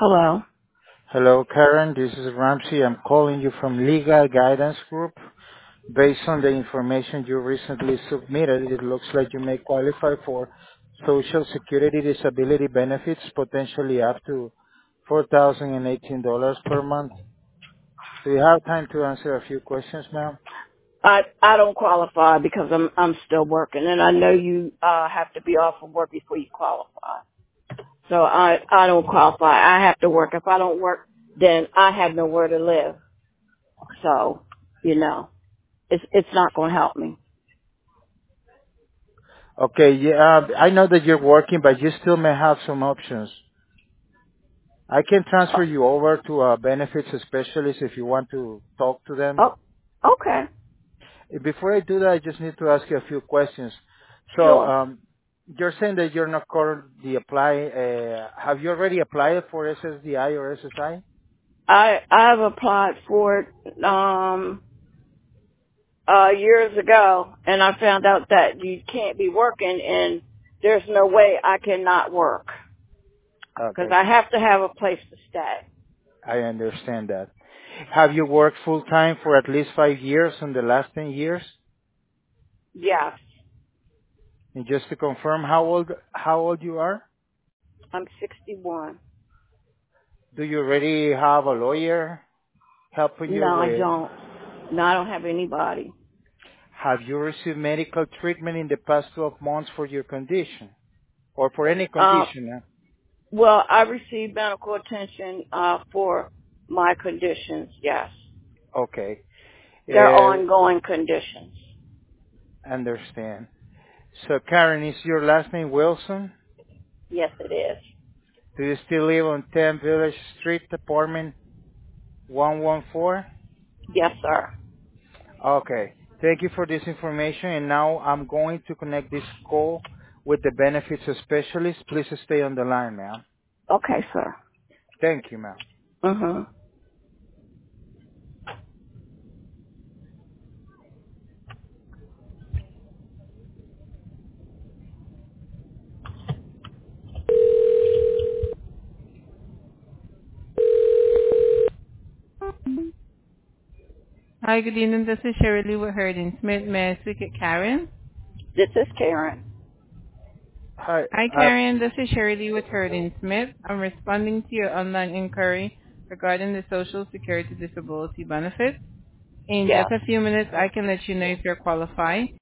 Hello. Hello, Karen. This is Ramsey. I'm calling you from Legal Guidance Group. Based on the information you recently submitted, it looks like you may qualify for Social Security disability benefits, potentially up to $4,018 per month. Do you have time to answer a few questions, ma'am? I don't qualify because I'm still working, and I know you have to be off from work before you qualify. So I don't qualify. I have to work. If I don't work, then I have nowhere to live. So it's not going to help me. Okay, yeah, I know that you're working, but you still may have some options. I can transfer Oh, you over to a benefits specialist if you want to talk to them. oh okay, Before I do that, I just need to ask you a few questions. So, sure. you're saying that you're not currently applying. Have you already applied for SSDI or SSI? I've applied for it years ago, and I found out that you can't be working, and there's no way I cannot work because Okay, I have to have a place to stay. I understand that. Have you worked full time for at least 5 years in the last 10 years? Yes, And just to confirm, how old you are? I'm 61. Do you already have a lawyer helping No, you I with? don't. No, I don't have anybody. Have you received medical treatment in the past 12 months for your condition or for any Uh, condition? well, I receive medical attention for my conditions. Yes, Okay. they're Uh, ongoing conditions. Understand. So, Karen, is your last name Wilson? Yes, it is. Do you still live on 10 Village Street, apartment 114? Yes, sir. Okay. Thank you for this information. And now I'm going to connect this call with the benefits specialist. Please stay on the line, ma'am. Okay, sir. Thank you, ma'am. Mhm. Hi, good evening. This is Shirley with Herding Smith. May I speak at Karen? This is Karen. Hi. Hi, Karen. This is Shirley with Herding Smith. I'm responding to your online inquiry regarding the Social Security Disability benefit. In just Yes. a few minutes, I can let you know if you're qualified.